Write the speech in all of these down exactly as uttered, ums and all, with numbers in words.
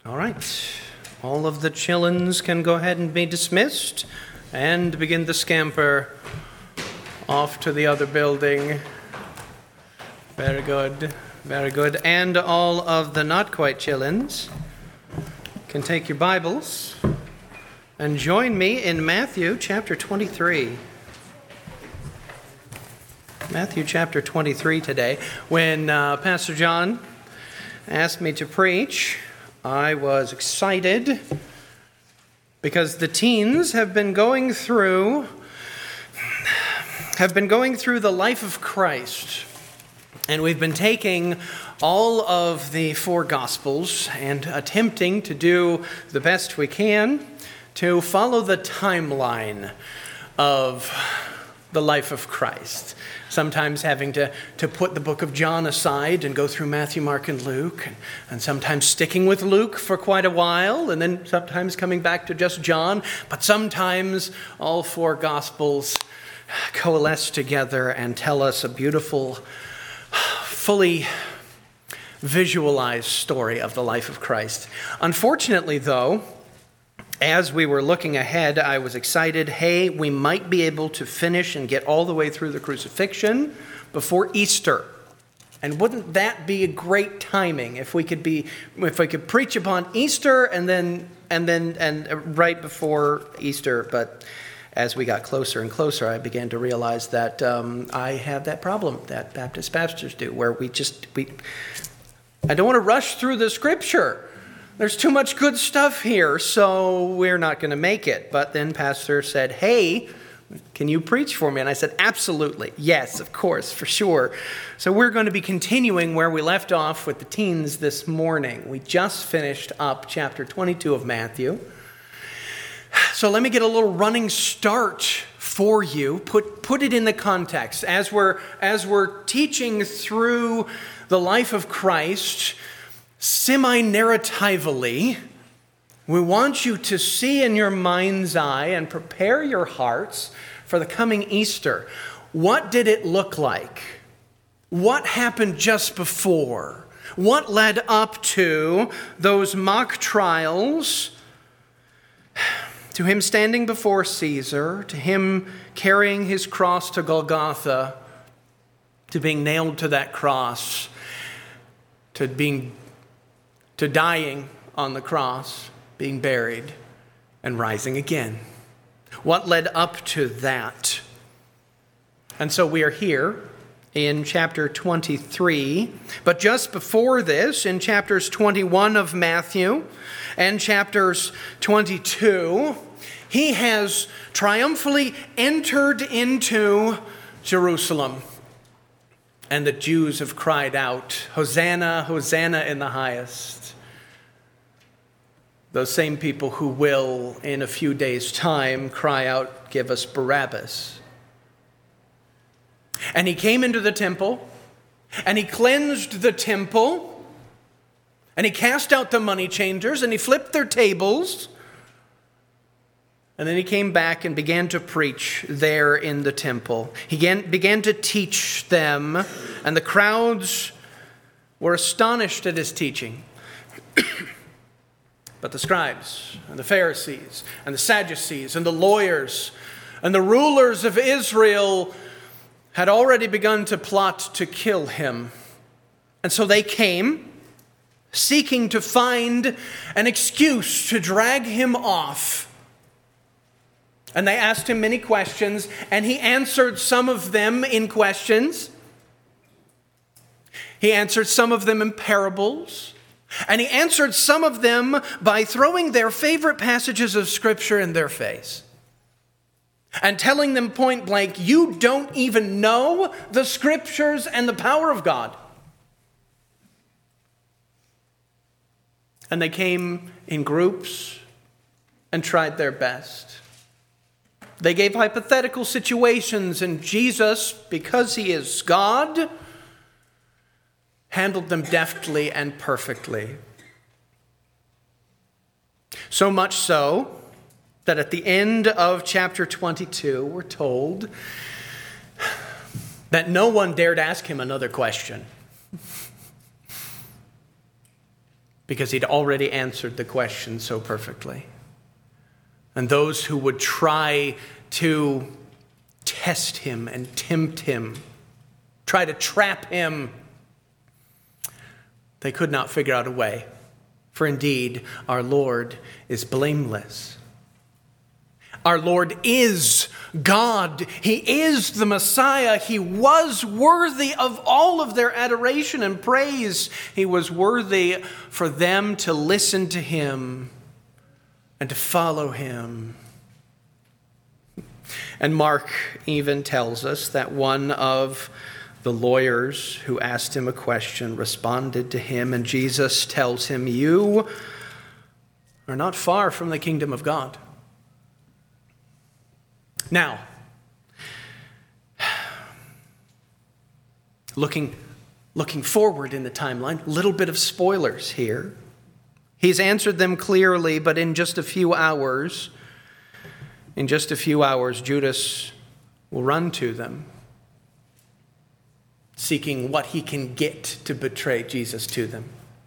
All right. All of the chillins can go ahead and be dismissed and begin to scamper off to the other building. Very good. Very good. And all of the not quite chillins can take your Bibles and join me in Matthew chapter twenty-three. Matthew chapter twenty-three today. When uh, Pastor John asked me to preach, I was excited because the teens have been going through have been going through the life of Christ. And we've been taking all of the four Gospels and attempting to do the best we can to follow the timeline of the life of Christ. Sometimes having to, to put the book of John aside and go through Matthew, Mark, and Luke, and, and sometimes sticking with Luke for quite a while, and then sometimes coming back to just John, but sometimes all four Gospels coalesce together and tell us a beautiful, fully visualized story of the life of Christ. Unfortunately, though, as we were looking ahead, I was excited, hey, we might be able to finish and get all the way through the crucifixion before Easter. And wouldn't that be a great timing if we could be if we could preach upon Easter and then and then and right before Easter? But as we got closer and closer, I began to realize that um, I have that problem that Baptist pastors do, where we just we I don't want to rush through the scripture. There's too much good stuff here, so we're not going to make it. But then Pastor said, hey, can you preach for me? And I said, absolutely. Yes, of course, for sure. So we're going to be continuing where we left off with the teens this morning. We just finished up chapter twenty-two of Matthew. So let me get a little running start for you. Put, put it in the context. As we're, as we're teaching through the life of Christ, semi-narratively, we want you to see in your mind's eye and prepare your hearts for the coming Easter. What did it look like? What happened just before? What led up to those mock trials, to him standing before Caesar, to him carrying his cross to Golgotha, to being nailed to that cross, to being to dying on the cross, being buried, and rising again. What led up to that? And so we are here in chapter twenty-three, but just before this, in chapters twenty-one of Matthew and chapters twenty-two, he has triumphantly entered into Jerusalem. And the Jews have cried out, Hosanna, Hosanna in the highest. Those same people who will, in a few days' time, cry out, give us Barabbas. And he came into the temple, and he cleansed the temple, and he cast out the money changers, and he flipped their tables. And then he came back and began to preach there in the temple. He began, began to teach them, and the crowds were astonished at his teaching. But the scribes and the Pharisees and the Sadducees and the lawyers and the rulers of Israel had already begun to plot to kill him. And so they came, seeking to find an excuse to drag him off. And they asked him many questions, and he answered some of them in questions. He answered some of them in parables. And he answered some of them by throwing their favorite passages of Scripture in their face. And telling them point blank, you don't even know the Scriptures and the power of God. And they came in groups and tried their best. They gave hypothetical situations, and Jesus, because he is God, handled them deftly and perfectly. So much so that at the end of chapter twenty-two, we're told that no one dared ask him another question. because he'd already answered the question so perfectly. And those who would try to test him and tempt him, try to trap him, they could not figure out a way. For indeed, our Lord is blameless. Our Lord is God. He is the Messiah. He was worthy of all of their adoration and praise. He was worthy for them to listen to him and to follow him. And Mark even tells us that one of the lawyers who asked him a question responded to him, and Jesus tells him, "You are not far from the kingdom of God." Now, looking, looking forward in the timeline, a little bit of spoilers here. He's answered them clearly, but in just a few hours, in just a few hours, Judas will run to them, seeking what he can get to betray Jesus to them.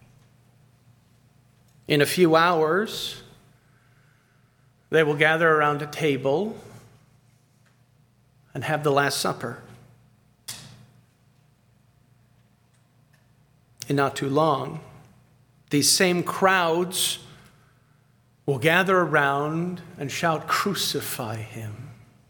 In a few hours, they will gather around a table and have the Last Supper. In not too long, these same crowds will gather around and shout, "Crucify him."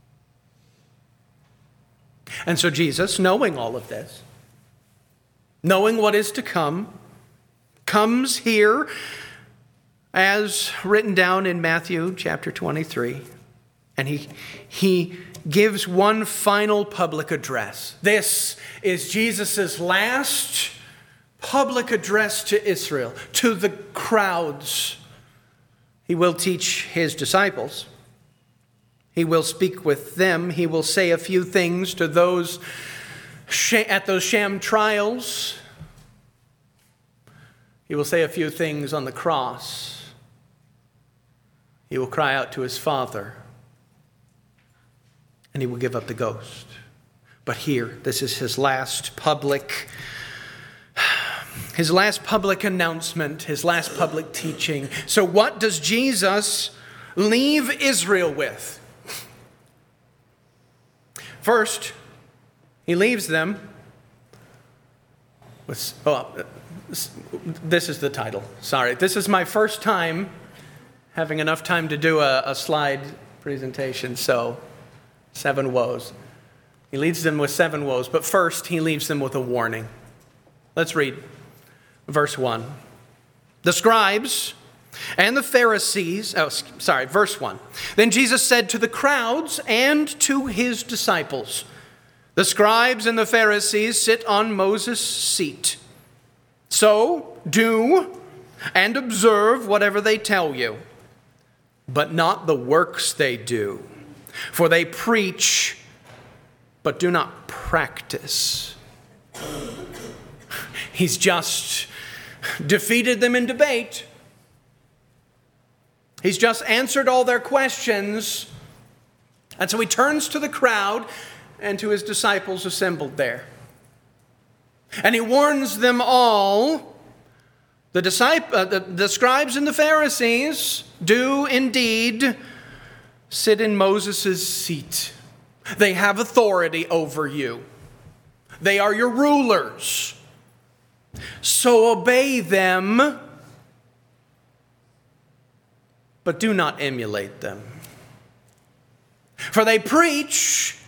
And so Jesus, knowing all of this, knowing what is to come, comes here as written down in Matthew chapter twenty-three, and he, he gives one final public address. This is Jesus' last public address to Israel, to the crowds. He will teach his disciples. He will speak with them. He will say a few things to those at those sham trials. He will say a few things on the cross. He will cry out to his Father, and he will give up the ghost. But here, this is his last public, his last public announcement, his last public teaching. So what does Jesus leave Israel with? First, he leaves them with, oh, this is the title. Sorry, this is my first time having enough time to do a, a slide presentation, so seven woes. He leaves them with seven woes, but first he leaves them with a warning. Let's read verse one. The scribes and the Pharisees, oh, sorry, verse one. Then Jesus said to the crowds and to his disciples, "The scribes and the Pharisees sit on Moses' seat. So do and observe whatever they tell you, but not the works they do. For they preach, but do not practice." He's just defeated them in debate. He's just answered all their questions. And so he turns to the crowd and to his disciples assembled there. And he warns them all, the, disciples, uh, the, the scribes and the Pharisees do indeed sit in Moses' seat. They have authority over you. They are your rulers. So obey them, but do not emulate them. For they preach,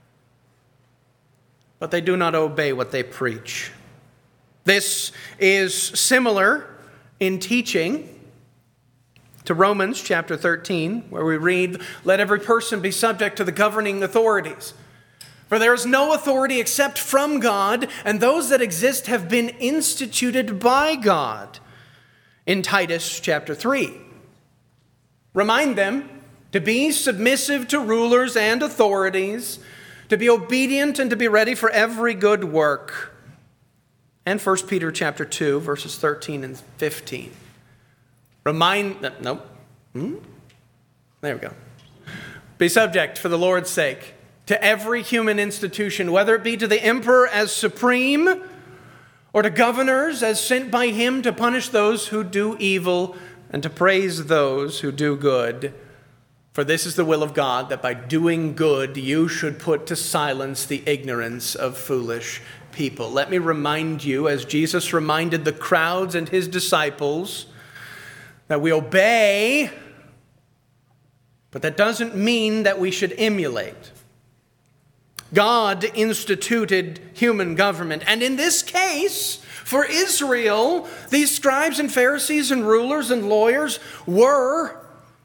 but they do not obey what they preach. This is similar in teaching to Romans chapter thirteen, where we read, "Let every person be subject to the governing authorities. For there is no authority except from God, and those that exist have been instituted by God." In Titus chapter three, remind them to be submissive to rulers and authorities, to be obedient and to be ready for every good work. And First Peter chapter two, verses thirteen and fifteen. Remind them, nope. Hmm? There we go. Be subject for the Lord's sake to every human institution, whether it be to the emperor as supreme or to governors as sent by him to punish those who do evil and to praise those who do good. For this is the will of God, that by doing good you should put to silence the ignorance of foolish people. Let me remind you, as Jesus reminded the crowds and his disciples, that we obey, but that doesn't mean that we should emulate. God instituted human government, and in this case, for Israel, these scribes and Pharisees and rulers and lawyers were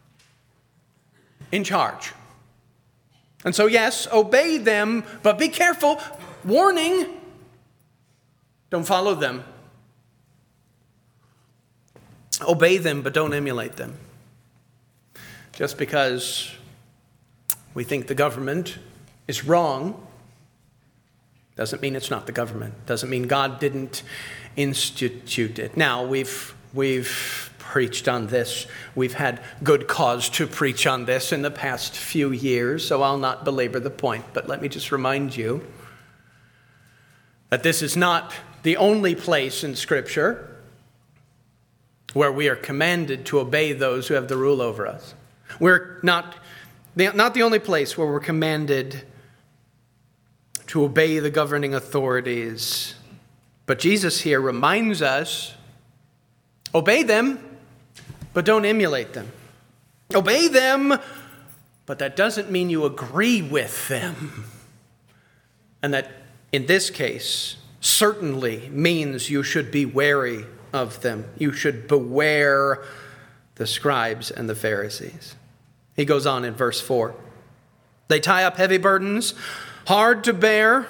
in charge. And so, yes, obey them, but be careful. Warning, don't follow them. Obey them, but don't emulate them. Just because we think the government is wrong doesn't mean it's not the government. Doesn't mean God didn't institute it. Now, we've we've preached on this. We've had good cause to preach on this in the past few years, so I'll not belabor the point. But let me just remind you that this is not the only place in Scripture where we are commanded to obey those who have the rule over us. We're not, not the only place where we're commanded to obey the governing authorities. But Jesus here reminds us, obey them, but don't emulate them. Obey them, but that doesn't mean you agree with them. And that, in this case, certainly means you should be wary of them. You should beware the scribes and the Pharisees. He goes on in verse four. They tie up heavy burdens, hard to bear,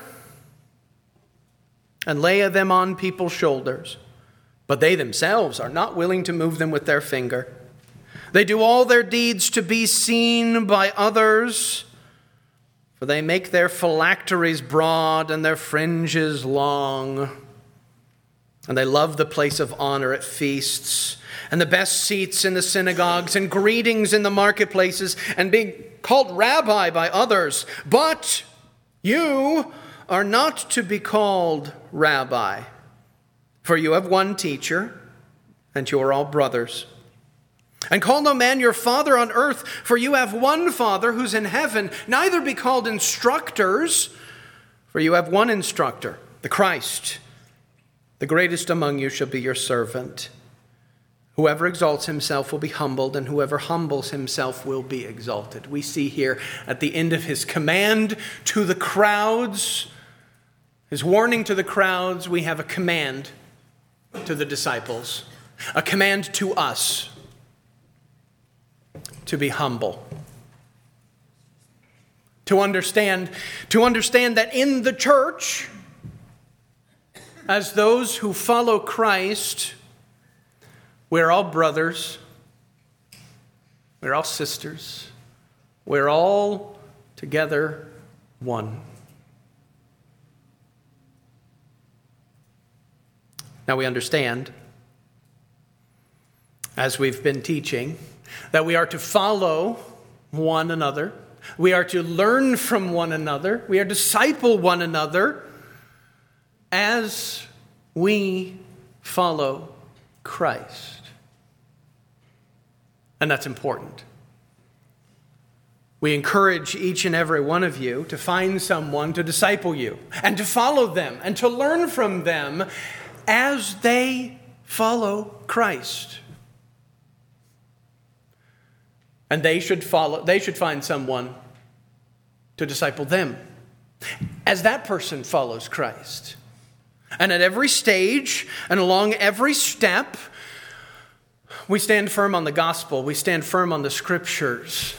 and lay them on people's shoulders. But they themselves are not willing to move them with their finger. They do all their deeds to be seen by others, for they make their phylacteries broad and their fringes long. And they love the place of honor at feasts, and the best seats in the synagogues, and greetings in the marketplaces, and being called rabbi by others. But you are not to be called rabbi, for you have one teacher, and you are all brothers. And call no man your father on earth, for you have one Father who's in heaven. Neither be called instructors, for you have one instructor, the Christ. The greatest among you shall be your servant. Whoever exalts himself will be humbled, and whoever humbles himself will be exalted. We see here at the end of his command to the crowds, his warning to the crowds, we have a command to the disciples, a command to us to be humble. To understand, to understand that in the church, as those who follow Christ, we're all brothers, we're all sisters, we're all together one. Now we understand, as we've been teaching, that we are to follow one another. We are to learn from one another. We are to disciple one another as we follow Christ. And that's important. We encourage each and every one of you to find someone to disciple you and to follow them and to learn from them as they follow Christ. And they should follow, they should find someone to disciple them as that person follows Christ. And at every stage and along every step, we stand firm on the gospel. We stand firm on the scriptures.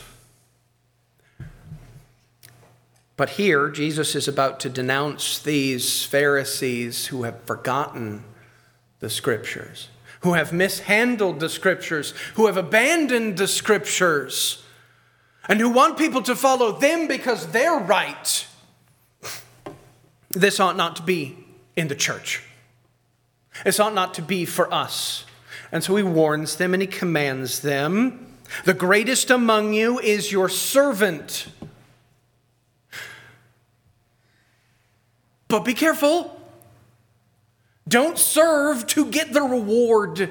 But here, Jesus is about to denounce these Pharisees who have forgotten the scriptures, who have mishandled the scriptures, who have abandoned the scriptures, and who want people to follow them because they're right. This ought not to be in the church. This ought not to be for us. And so he warns them and he commands them. The greatest among you is your servant. But be careful. Don't serve to get the reward.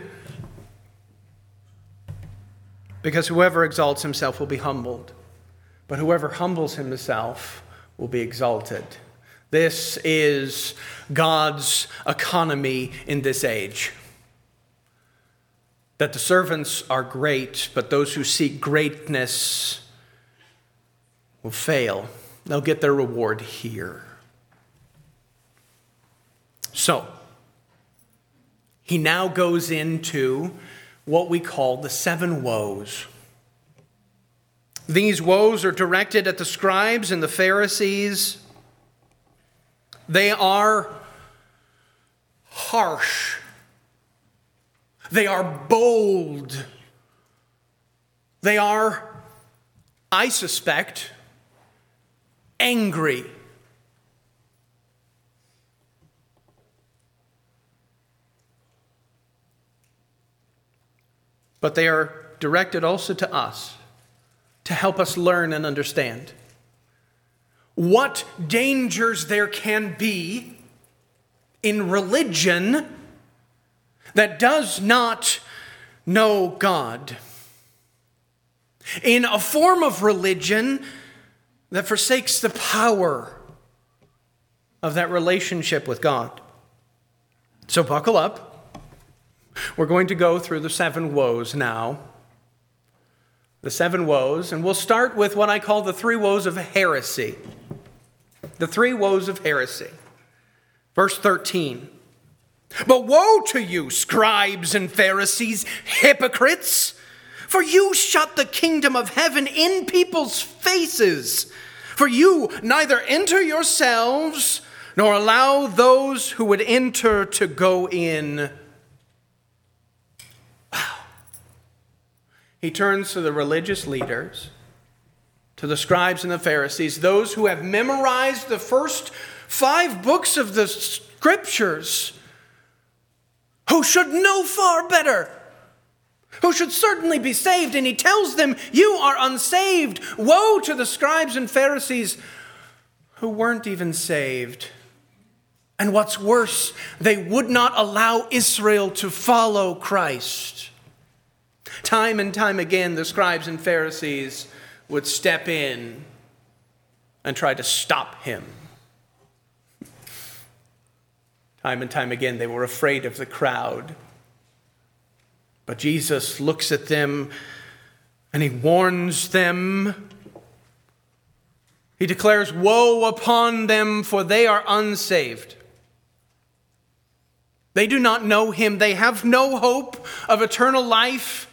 Because whoever exalts himself will be humbled, but whoever humbles himself will be exalted. This is God's economy in this age. That the servants are great, but those who seek greatness will fail. They'll get their reward here. So, he now goes into what we call the seven woes. These woes are directed at the scribes and the Pharisees. They are harsh. They are bold. They are, I suspect, angry. But they are directed also to us to help us learn and understand what dangers there can be in religion that does not know God. In a form of religion that forsakes the power of that relationship with God. So buckle up. We're going to go through the seven woes now. The seven woes, and we'll start with what I call the three woes of heresy. The three woes of heresy. Verse thirteen. But woe to you, scribes and Pharisees, hypocrites! For you shut the kingdom of heaven in people's faces. For you neither enter yourselves, nor allow those who would enter to go in. Wow. He turns to the religious leaders, to the scribes and the Pharisees, those who have memorized the first five books of the scriptures, who should know far better, who should certainly be saved. And he tells them, you are unsaved. Woe to the scribes and Pharisees who weren't even saved. And what's worse, they would not allow Israel to follow Christ. Time and time again, the scribes and Pharisees would step in and try to stop him. Time and time again, they were afraid of the crowd. But Jesus looks at them and he warns them. He declares, woe upon them, for they are unsaved. They do not know him. They have no hope of eternal life.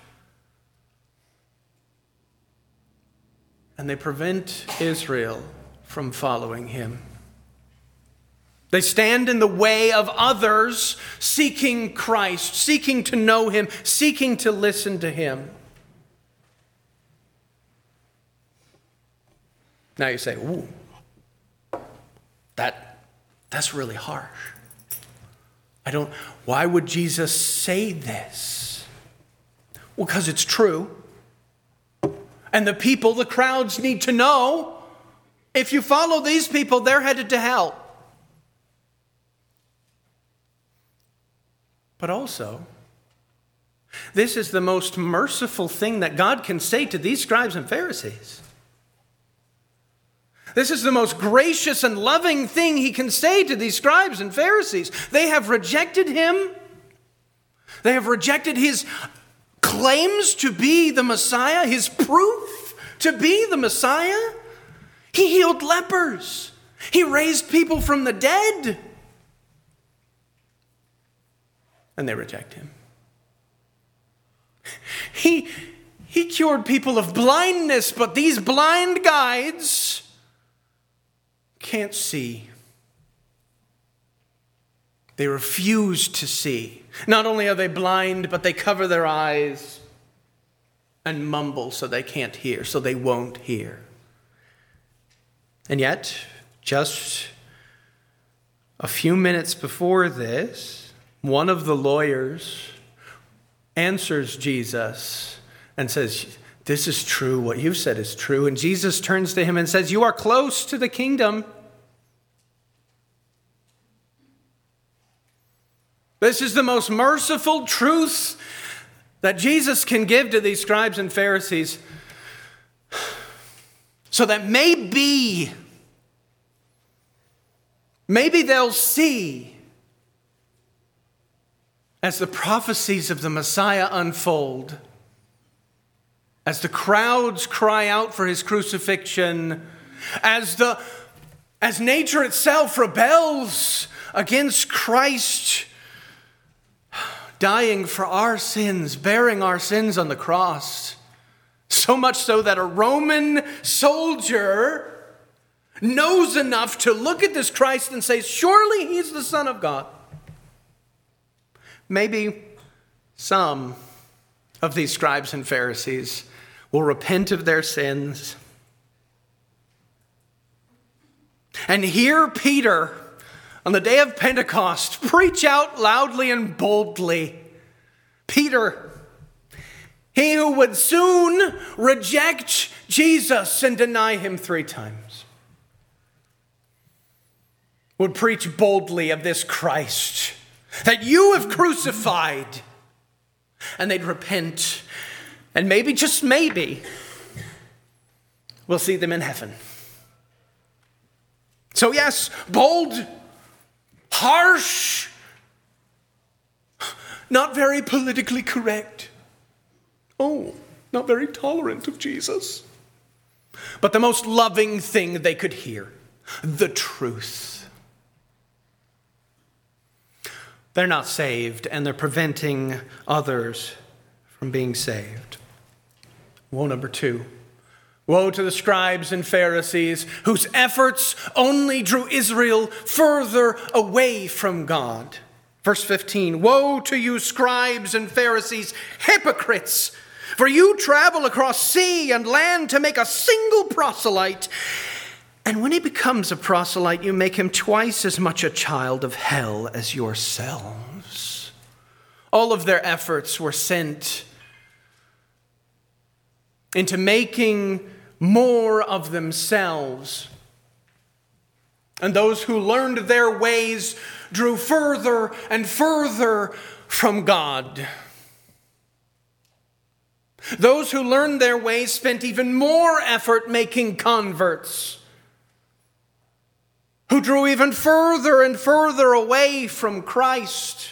And they prevent Israel from following him. They stand in the way of others seeking Christ, seeking to know him, seeking to listen to him. Now you say, ooh, that, that's really harsh. I don't, why would Jesus say this? Well, because it's true. And the people, the crowds need to know, if you follow these people, they're headed to hell. But also, this is the most merciful thing that God can say to these scribes and Pharisees. This is the most gracious and loving thing he can say to these scribes and Pharisees. They have rejected him. They have rejected his claims to be the Messiah, his proof to be the Messiah. He healed lepers. He raised people from the dead. And they reject him. He, he cured people of blindness, but these blind guides can't see. They refuse to see. Not only are they blind, but they cover their eyes and mumble so they can't hear, so they won't hear. And yet, just a few minutes before this, one of the lawyers answers Jesus and says, this is true, what you've said is true. And Jesus turns to him and says, you are close to the kingdom. This is the most merciful truth that Jesus can give to these scribes and Pharisees, so that maybe, maybe they'll see as the prophecies of the Messiah unfold, as the crowds cry out for his crucifixion, as the as nature itself rebels against Christ, dying for our sins, bearing our sins on the cross, so much so that a Roman soldier knows enough to look at this Christ and say, surely he's the Son of God. Maybe some of these scribes and Pharisees will repent of their sins and hear Peter on the day of Pentecost preach out loudly and boldly. Peter, he who would soon reject Jesus and deny him three times, would preach boldly of this Christ that you have crucified. And they'd repent. And maybe, just maybe, we'll see them in heaven. So yes, bold, harsh, not very politically correct. Oh, not very tolerant of Jesus. But the most loving thing they could hear, the truth. They're not saved, and they're preventing others from being saved. Woe number two. Woe to the scribes and Pharisees whose efforts only drew Israel further away from God. Verse fifteen, woe to you scribes and Pharisees, hypocrites! For you travel across sea and land to make a single proselyte. And when he becomes a proselyte, you make him twice as much a child of hell as yourselves. All of their efforts were sent into making more of themselves. And those who learned their ways drew further and further from God. Those who learned their ways spent even more effort making converts, who drew even further and further away from Christ,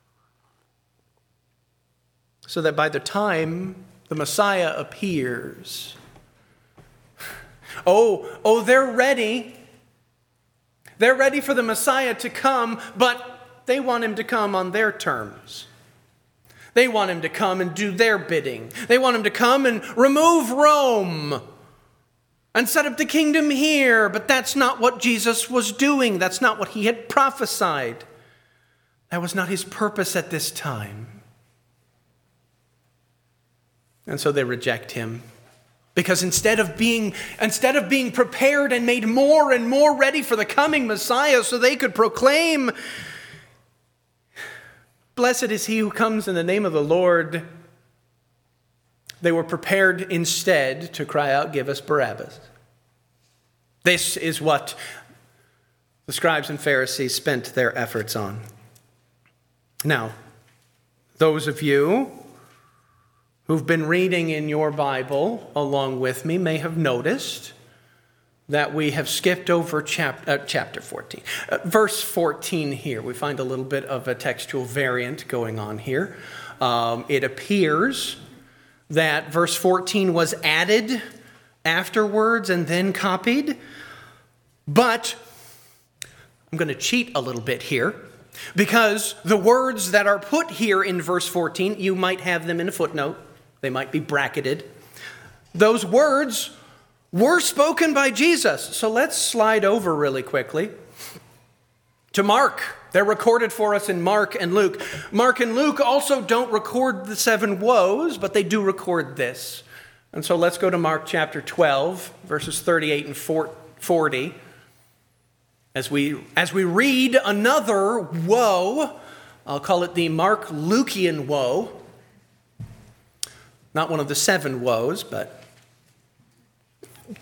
so that by the time the Messiah appears, oh, oh, they're ready. They're ready for the Messiah to come, but they want him to come on their terms. They want him to come and do their bidding. They want him to come and remove Rome and set up the kingdom here. But that's not what Jesus was doing. That's not what he had prophesied. That was not his purpose at this time. And so they reject him. Because instead of being instead of being prepared and made more and more ready for the coming Messiah so they could proclaim, blessed is he who comes in the name of the Lord, they were prepared instead to cry out, give us Barabbas. This is what the scribes and Pharisees spent their efforts on. Now, those of you who've been reading in your Bible along with me may have noticed that we have skipped over chap- uh, chapter fourteen. Uh, verse fourteen here, we find a little bit of a textual variant going on here. Um, it appears that verse fourteen was added afterwards and then copied. But I'm going to cheat a little bit here, because the words that are put here in verse fourteen, you might have them in a footnote. They might be bracketed. Those words were spoken by Jesus. So let's slide over really quickly to Mark. They're recorded for us in Mark and Luke. Mark and Luke also don't record the seven woes, but they do record this. And so let's go to Mark chapter twelve, verses thirty-eight and forty. As we, as we read another woe, I'll call it the Mark Lucian woe. Not one of the seven woes, but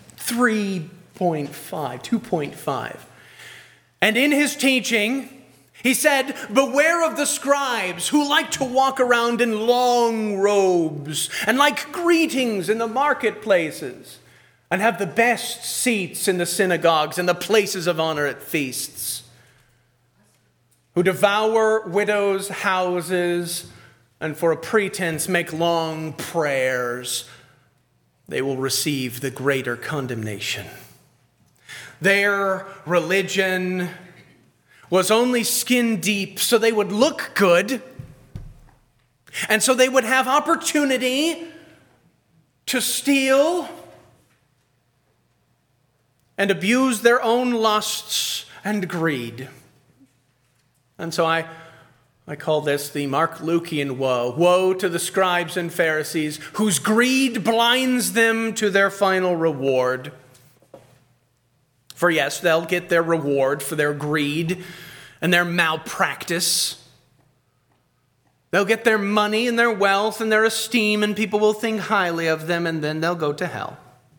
three point five, two point five. And in his teaching, He said, beware of the scribes who like to walk around in long robes and like greetings in the marketplaces and have the best seats in the synagogues and the places of honor at feasts, who devour widows' houses and for a pretense make long prayers. They will receive the greater condemnation. Their religion was only skin deep so they would look good, and so they would have opportunity to steal and abuse their own lusts and greed. And so I, I call this the Mark Lucian woe. Woe to the scribes and Pharisees whose greed blinds them to their final reward. For yes, they'll get their reward for their greed and their malpractice. They'll get their money and their wealth and their esteem, and people will think highly of them, and then they'll go to hell.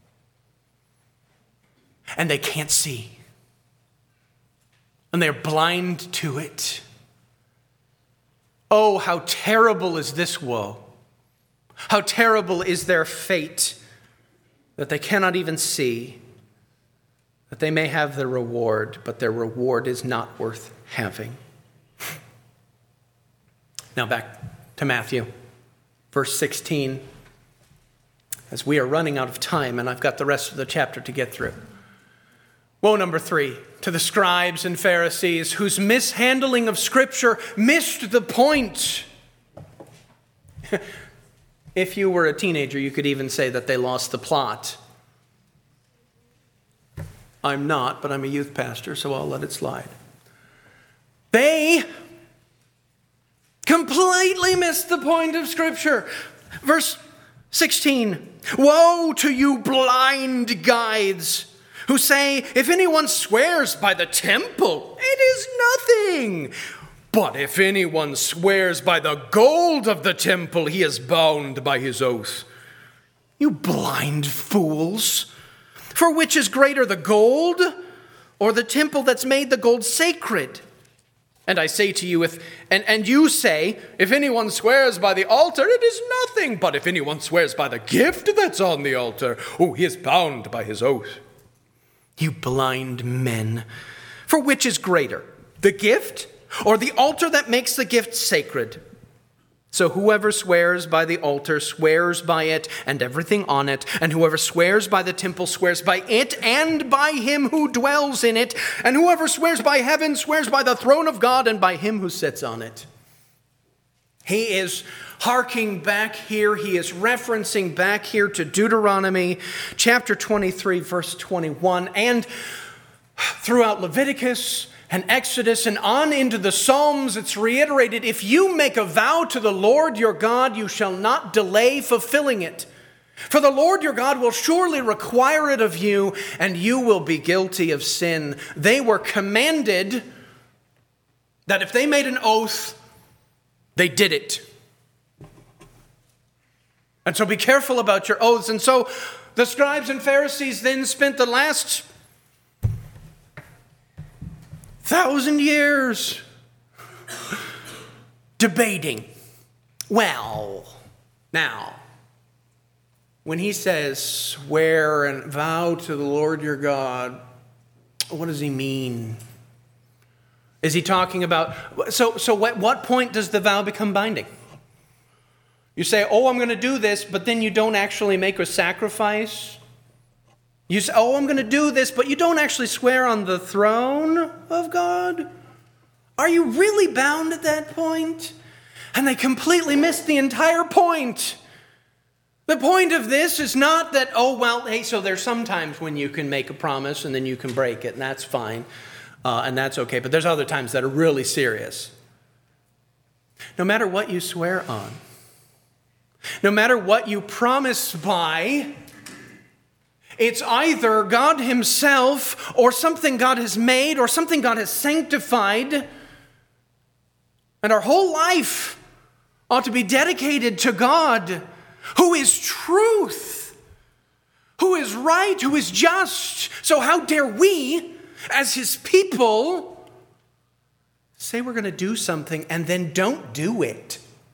And they can't see. And they're blind to it. Oh, how terrible is this woe. How terrible is their fate that they cannot even see. That they may have their reward, but their reward is not worth having. Now back to Matthew, verse sixteen. As we are running out of time, and I've got the rest of the chapter to get through. Woe number three, to the scribes and Pharisees whose mishandling of Scripture missed the point. If you were a teenager, you could even say that they lost the plot. I'm not, but I'm a youth pastor, so I'll let it slide. They completely missed the point of Scripture. Verse sixteen, woe to you blind guides who say, if anyone swears by the temple, it is nothing. But if anyone swears by the gold of the temple, he is bound by his oath. You blind fools! For which is greater, the gold or the temple that's made the gold sacred? And I say to you, if and, and you say, if anyone swears by the altar, it is nothing. But if anyone swears by the gift that's on the altar, oh, he is bound by his oath. You blind men, for which is greater, the gift or the altar that makes the gift sacred? So whoever swears by the altar swears by it and everything on it, and whoever swears by the temple swears by it and by him who dwells in it, and whoever swears by heaven swears by the throne of God and by him who sits on it. He is harking back here, he is referencing back here to Deuteronomy chapter twenty-three, verse twenty-one, and throughout Leviticus and Exodus and on into the Psalms, it's reiterated, if you make a vow to the Lord your God, you shall not delay fulfilling it. For the Lord your God will surely require it of you, and you will be guilty of sin. They were commanded that if they made an oath, they did it. And so be careful about your oaths. And so the scribes and Pharisees then spent the last thousand years debating. Well, now, when he says swear and vow to the Lord your God, what does he mean? Is he talking about, so, so at what point does the vow become binding? You say, oh, I'm going to do this, but then you don't actually make a sacrifice. You say, oh, I'm going to do this, but you don't actually swear on the throne of God? Are you really bound at that point? And they completely missed the entire point. The point of this is not that, oh, well, hey, so there's sometimes when you can make a promise and then you can break it, and that's fine, uh, and that's okay. But there's other times that are really serious. No matter what you swear on, no matter what you promise by, it's either God himself or something God has made or something God has sanctified. And our whole life ought to be dedicated to God, who is truth, who is right, who is just. So how dare we, as his people, say we're going to do something and then don't do it?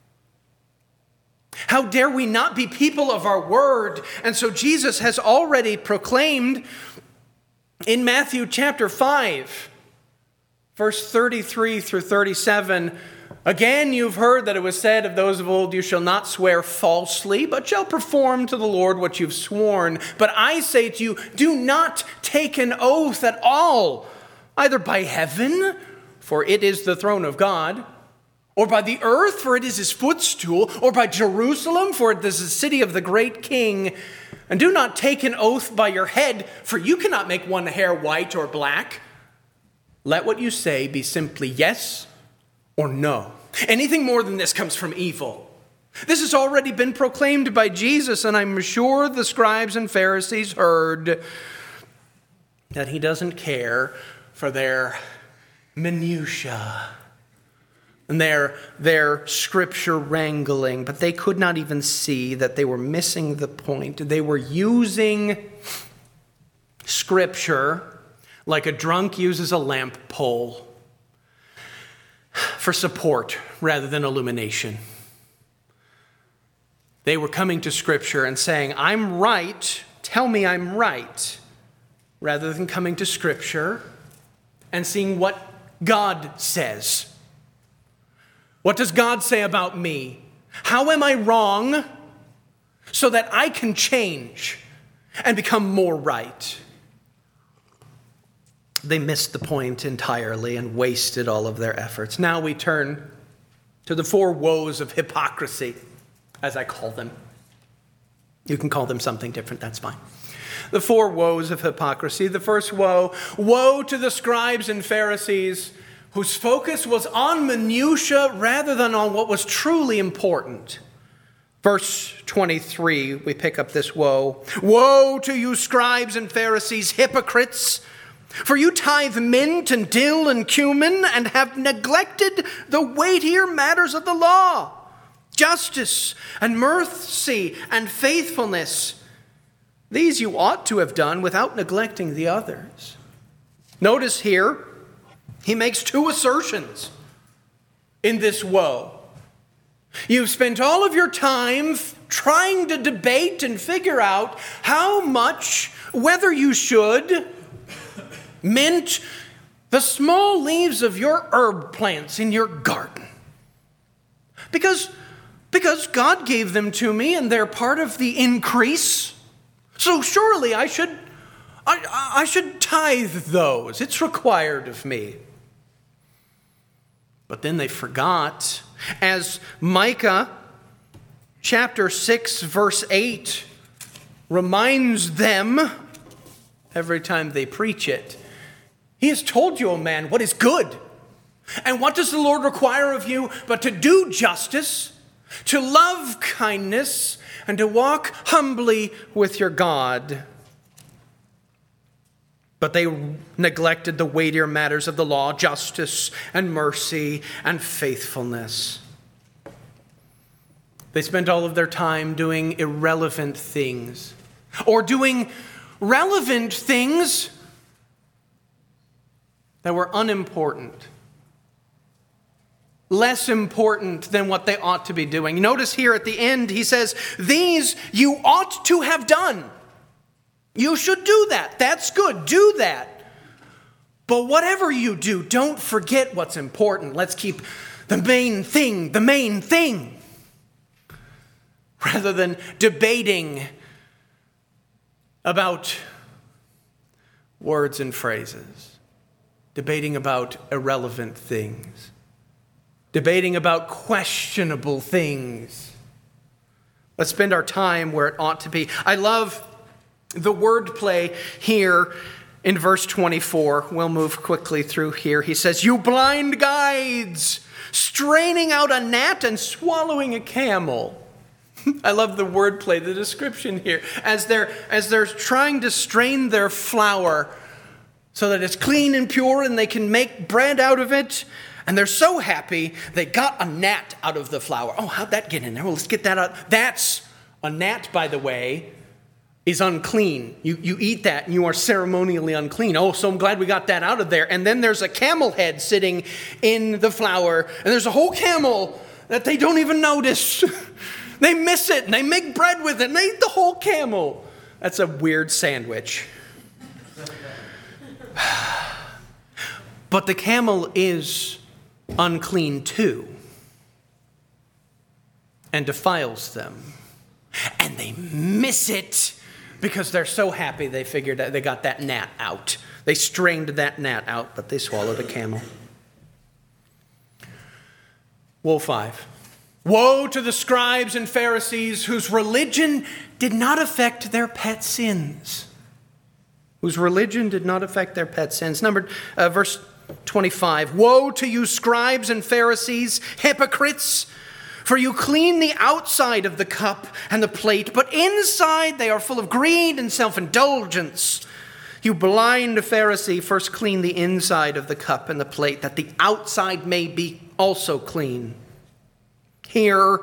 How dare we not be people of our word? And so Jesus has already proclaimed in Matthew chapter five, verse thirty-three through thirty-seven, again you've heard that it was said of those of old, you shall not swear falsely, but shall perform to the Lord what you've sworn. But I say to you, do not take an oath at all, either by heaven, for it is the throne of God, or by the earth, for it is his footstool, or by Jerusalem, for it is the city of the great king. And do not take an oath by your head, for you cannot make one hair white or black. Let what you say be simply yes or no. Anything more than this comes from evil. This has already been proclaimed by Jesus, and I'm sure the scribes and Pharisees heard that he doesn't care for their minutiae and their, their scripture wrangling, but they could not even see that they were missing the point. They were using scripture like a drunk uses a lamp pole for support rather than illumination. They were coming to scripture and saying, I'm right, tell me I'm right, rather than coming to scripture and seeing what God says. What does God say about me? How am I wrong so that I can change and become more right? They missed the point entirely and wasted all of their efforts. Now we turn to the four woes of hypocrisy, as I call them. You can call them something different, that's fine. The four woes of hypocrisy. The first woe, woe to the scribes and Pharisees whose focus was on minutiae rather than on what was truly important. Verse twenty-three, we pick up this woe. Woe to you scribes and Pharisees, hypocrites! For you tithe mint and dill and cumin and have neglected the weightier matters of the law, justice and mercy and faithfulness. These you ought to have done without neglecting the others. Notice here, he makes two assertions in this woe. You've spent all of your time trying to debate and figure out how much, whether you should mint the small leaves of your herb plants in your garden. Because, because God gave them to me and they're part of the increase. So surely I should, I, I should tithe those. It's required of me. But then they forgot, as Micah chapter six, verse eight reminds them every time they preach it. He has told you, O man, what is good. And what does the Lord require of you but to do justice, to love kindness, and to walk humbly with your God? But they neglected the weightier matters of the law, justice and mercy and faithfulness. They spent all of their time doing irrelevant things, or doing relevant things that were unimportant, less important than what they ought to be doing. Notice here at the end, he says, these you ought to have done. You should do that. That's good. Do that. But whatever you do, don't forget what's important. Let's keep the main thing, the main thing, rather than debating about words and phrases, debating about irrelevant things, debating about questionable things. Let's spend our time where it ought to be. I love the wordplay here in verse twenty-four. We'll move quickly through here. He says, you blind guides, straining out a gnat and swallowing a camel. I love the wordplay, the description here. As they're, as they're trying to strain their flour so that it's clean and pure and they can make bread out of it. And they're so happy they got a gnat out of the flour. Oh, how'd that get in there? Well, let's get that out. That's a gnat, by the way, is unclean. You, you eat that and you are ceremonially unclean. Oh, so I'm glad we got that out of there. And then there's a camel head sitting in the flour, and there's a whole camel that they don't even notice. They miss it and they make bread with it and they eat the whole camel. That's a weird sandwich. But the camel is unclean too and defiles them. And they miss it because they're so happy they figured out they got that gnat out. They strained that gnat out, but they swallowed a camel. Woe five. Woe to the scribes and Pharisees whose religion did not affect their pet sins. Whose religion did not affect their pet sins. Number, uh, verse twenty-five. Woe to you scribes and Pharisees, hypocrites! For you clean the outside of the cup and the plate, but inside they are full of greed and self-indulgence. You blind Pharisee, first clean the inside of the cup and the plate, that the outside may be also clean. Here,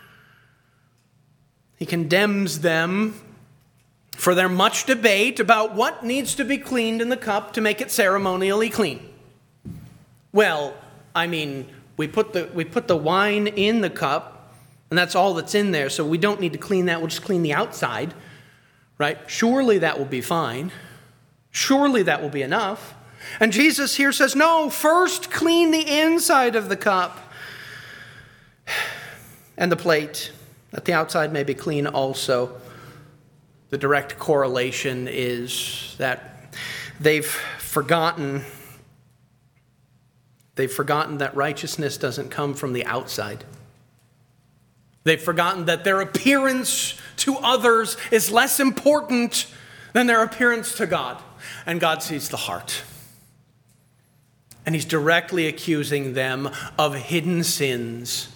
he condemns them for their much debate about what needs to be cleaned in the cup to make it ceremonially clean. Well, I mean, we put the we put the wine in the cup, and that's all that's in there, so we don't need to clean that. We'll just clean the outside, right? Surely that will be fine. Surely that will be enough. And Jesus here says, no, first clean the inside of the cup and the plate, that the outside may be clean also. The direct correlation is that they've forgotten, they've forgotten that righteousness doesn't come from the outside. They've forgotten that their appearance to others is less important than their appearance to God. And God sees the heart. And he's directly accusing them of hidden sins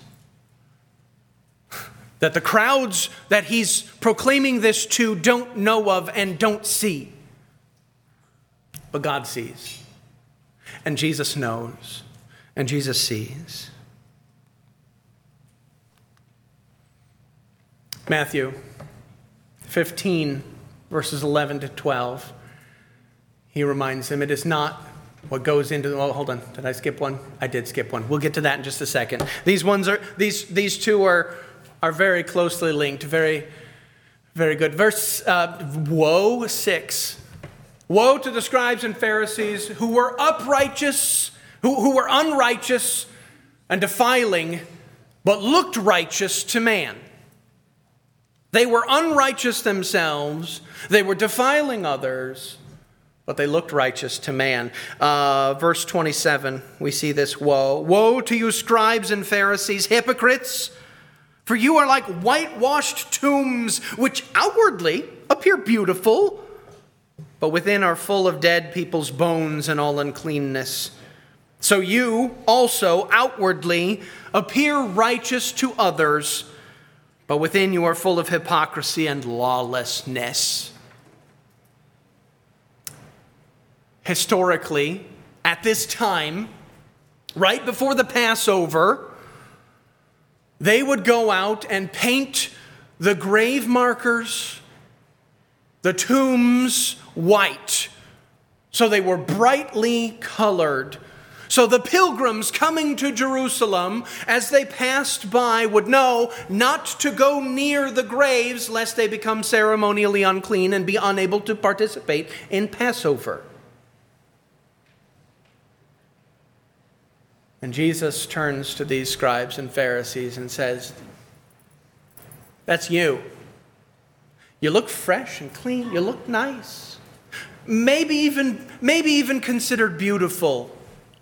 that the crowds that he's proclaiming this to don't know of and don't see. But God sees. And Jesus knows. And Jesus sees. Matthew fifteen, verses eleven to twelve. He reminds them, it is not what goes into the, oh, hold on. Did I skip one? I did skip one. We'll get to that in just a second. These ones are, these, these two are, are very closely linked. Very, very good. Verse, uh, woe, six. Woe to the scribes and Pharisees who were uprighteous, who, who were unrighteous and defiling, but looked righteous to man. They were unrighteous themselves. They were defiling others, but they looked righteous to man. Uh, verse twenty-seven, we see this woe. Woe to you scribes and Pharisees, hypocrites! For you are like whitewashed tombs, which outwardly appear beautiful, but within are full of dead people's bones and all uncleanness. So you also outwardly appear righteous to others, but within you are full of hypocrisy and lawlessness. Historically, at this time, right before the Passover, they would go out and paint the grave markers, the tombs, white. So they were brightly colored. So the pilgrims coming to Jerusalem, as they passed by, would know not to go near the graves lest they become ceremonially unclean and be unable to participate in Passover. And Jesus turns to these scribes and Pharisees and says, that's you. You look fresh and clean. You look nice. Maybe even, maybe even considered beautiful.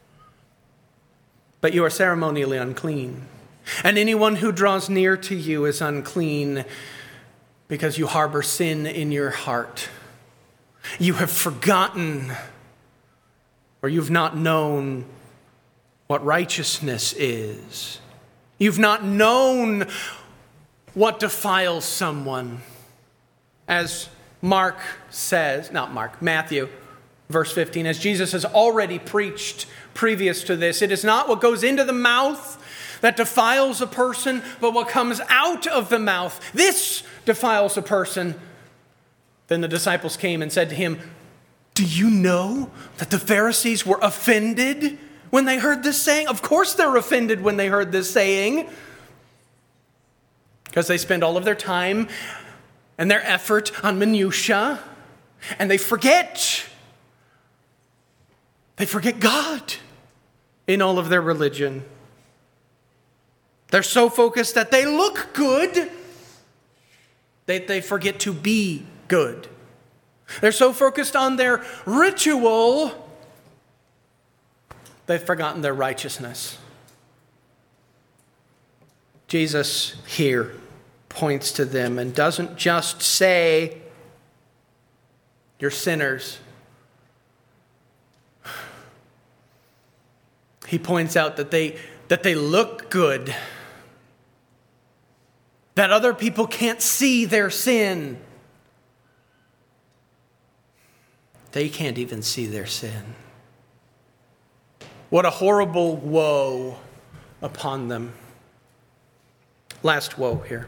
But you are ceremonially unclean. And anyone who draws near to you is unclean because you harbor sin in your heart. You have forgotten, or you've not known what righteousness is. You've not known what defiles someone. As Mark says, not Mark, Matthew, verse fifteen, as Jesus has already preached previous to this, it is not what goes into the mouth that defiles a person, but what comes out of the mouth. This defiles a person. Then the disciples came and said to him, "Do you know that the Pharisees were offended when they heard this saying?" Of course they're offended when they heard this saying, because they spend all of their time and their effort on minutia, and they forget. They forget God in all of their religion. They're so focused that they look good, that they forget to be good. They're so focused on their ritual, they've forgotten their righteousness. Jesus here points to them and doesn't just say, "You're sinners." He points out that they, that they look good, that other people can't see their sin. They can't even see their sin. What a horrible woe upon them. Last woe here.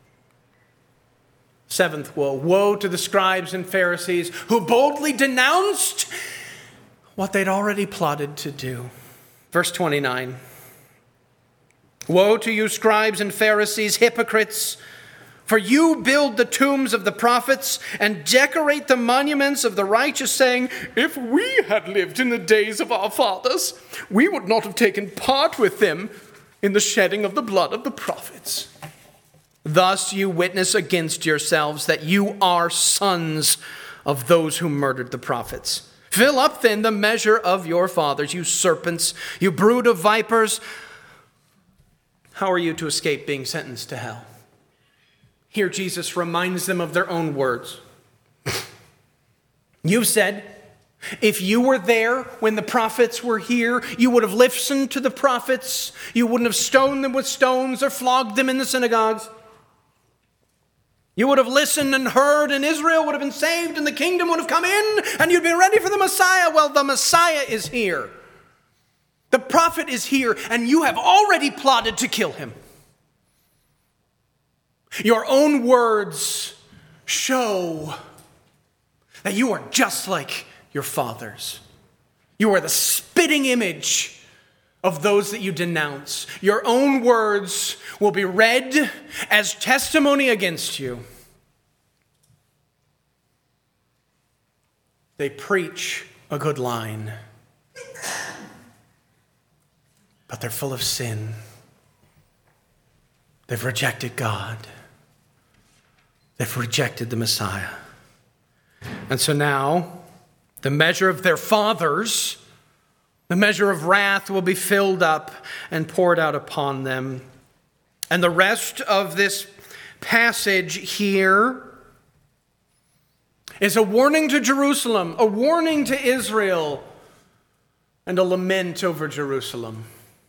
Seventh woe. Woe to the scribes and Pharisees who boldly denounced what they'd already plotted to do. Verse twenty-nine. "Woe to you, scribes and Pharisees, hypocrites! For you build the tombs of the prophets and decorate the monuments of the righteous, saying, 'If we had lived in the days of our fathers, we would not have taken part with them in the shedding of the blood of the prophets.' Thus you witness against yourselves that you are sons of those who murdered the prophets. Fill up then the measure of your fathers, you serpents, you brood of vipers. How are you to escape being sentenced to hell?" Here Jesus reminds them of their own words. You said, if you were there when the prophets were here, you would have listened to the prophets. You wouldn't have stoned them with stones or flogged them in the synagogues. You would have listened and heard, and Israel would have been saved, and the kingdom would have come in, and you'd be ready for the Messiah. Well, the Messiah is here. The prophet is here, and you have already plotted to kill him. Your own words show that you are just like your fathers. You are the spitting image of those that you denounce. Your own words will be read as testimony against you. They preach a good line, but they're full of sin. They've rejected God. They've rejected the Messiah. And so now, the measure of their fathers, the measure of wrath will be filled up and poured out upon them. And the rest of this passage here is a warning to Jerusalem, a warning to Israel, and a lament over Jerusalem.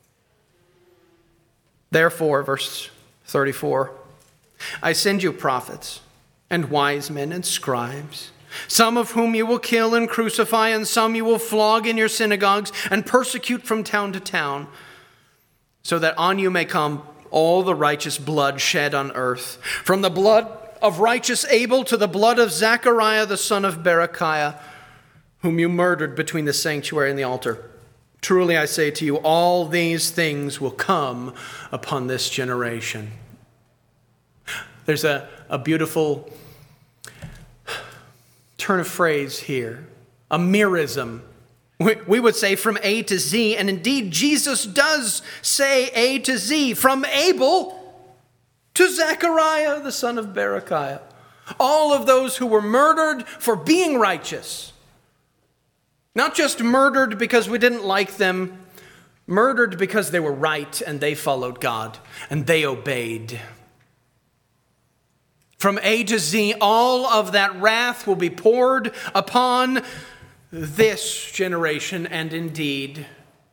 Therefore, verse thirty-four, I send you prophets and wise men and scribes, some of whom you will kill and crucify, and some you will flog in your synagogues and persecute from town to town, so that on you may come all the righteous blood shed on earth, from the blood of righteous Abel to the blood of Zechariah the son of Berechiah, whom you murdered between the sanctuary and the altar. Truly I say to you, all these things will come upon this generation. There's a, a beautiful turn of phrase here, a merism. We, we would say from A to Z, and indeed Jesus does say A to Z, from Abel to Zechariah the son of Berechiah. All of those who were murdered for being righteous. Not just murdered because we didn't like them, murdered because they were right and they followed God and they obeyed. From A to Z, all of that wrath will be poured upon this generation, and indeed,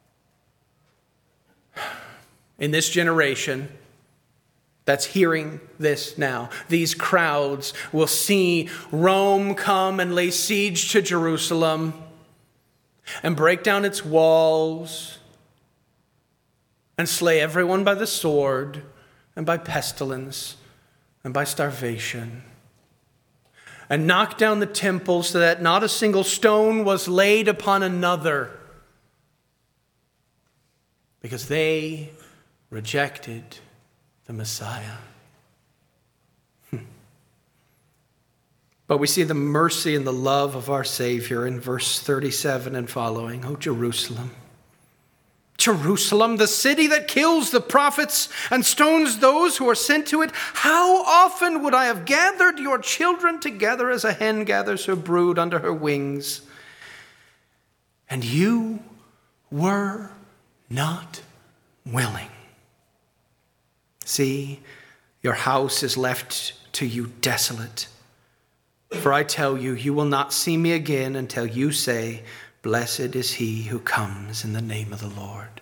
in this generation that's hearing this now, these crowds will see Rome come and lay siege to Jerusalem and break down its walls and slay everyone by the sword and by pestilence and by starvation. and knocked down the temple so that not a single stone was laid upon another, because they rejected the Messiah. But we see the mercy and the love of our Savior in verse thirty-seven and following. "O Jerusalem, Jerusalem, the city that kills the prophets and stones those who are sent to it, how often would I have gathered your children together as a hen gathers her brood under her wings, and you were not willing. See, your house is left to you desolate. For I tell you, you will not see me again until you say, 'Blessed is he who comes in the name of the Lord.'"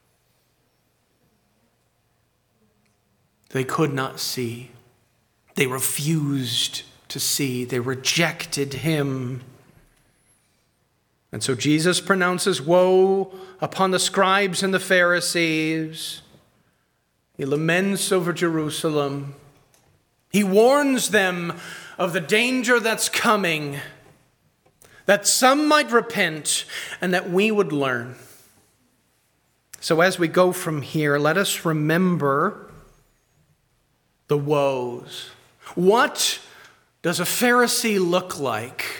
They could not see. They refused to see. They rejected him. And so Jesus pronounces woe upon the scribes and the Pharisees. He laments over Jerusalem. He warns them of the danger that's coming, that some might repent and that we would learn. So as we go from here, let us remember the woes. What does a Pharisee look like?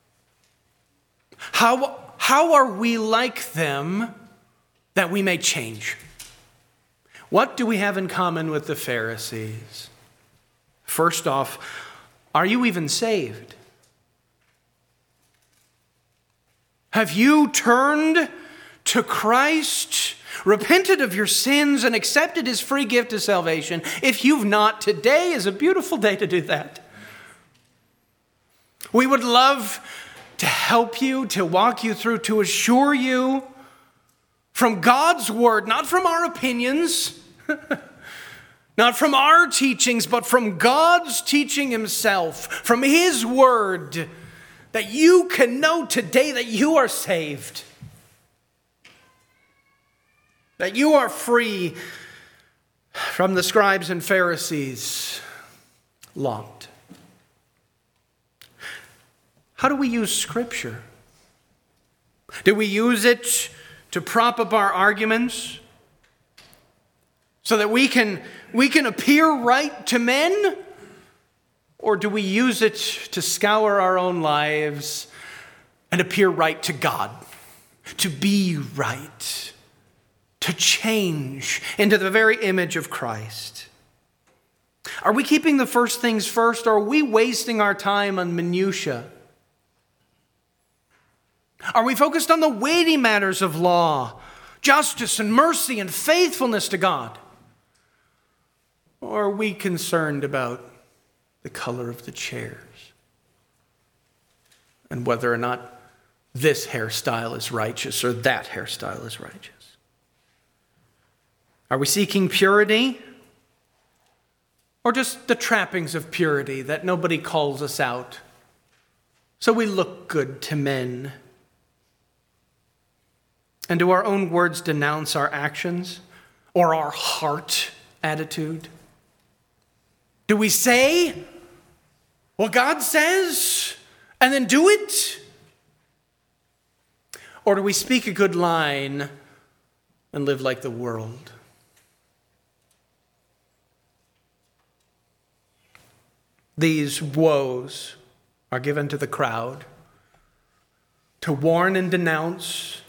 How, how are we like them that we may change? What do we have in common with the Pharisees? First off, are you even saved? Have you turned to Christ, repented of your sins, and accepted his free gift of salvation? If you've not, today is a beautiful day to do that. We would love to help you, to walk you through, to assure you from God's word, not from our opinions, not from our teachings, but from God's teaching himself, from his word, that you can know today that you are saved, that you are free from the scribes and Pharisees' lot. How do we use Scripture? Do we use it to prop up our arguments so that we can, we can appear right to men? Or do we use it to scour our own lives and appear right to God? To be right, to change into the very image of Christ. Are we keeping the first things first, or are we wasting our time on minutiae? Are we focused on the weighty matters of law, justice and mercy and faithfulness to God? Or are we concerned about the color of the chairs and whether or not this hairstyle is righteous or that hairstyle is righteous? Are we seeking purity, or just the trappings of purity, that nobody calls us out so we look good to men? And do our own words denounce our actions or our heart attitude? Do we say what God says and then do it? Or do we speak a good line and live like the world? These woes are given to the crowd to warn and denounce,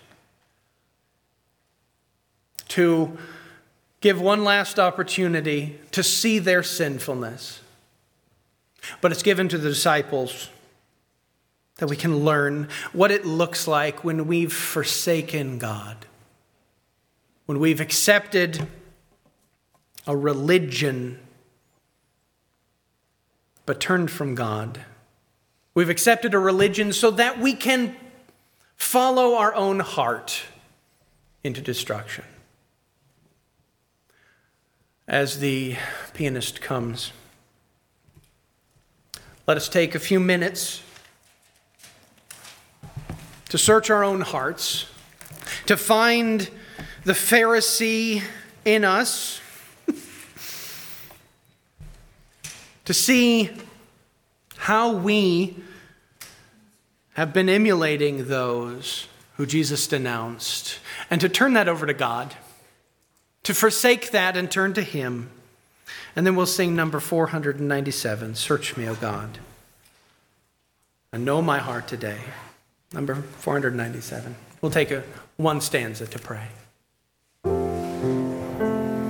to give one last opportunity to see their sinfulness. But it's given to the disciples that we can learn what it looks like when we've forsaken God, when we've accepted a religion but turned from God. We've accepted a religion so that we can follow our own heart into destruction. As the pianist comes, let us take a few minutes to search our own hearts, to find the Pharisee in us, to see how we have been emulating those who Jesus denounced, and to turn that over to God, to forsake that and turn to him. And then we'll sing number four hundred ninety-seven, Search Me, O God, and know my heart today. Number four hundred ninety-seven. We'll take a one stanza to pray.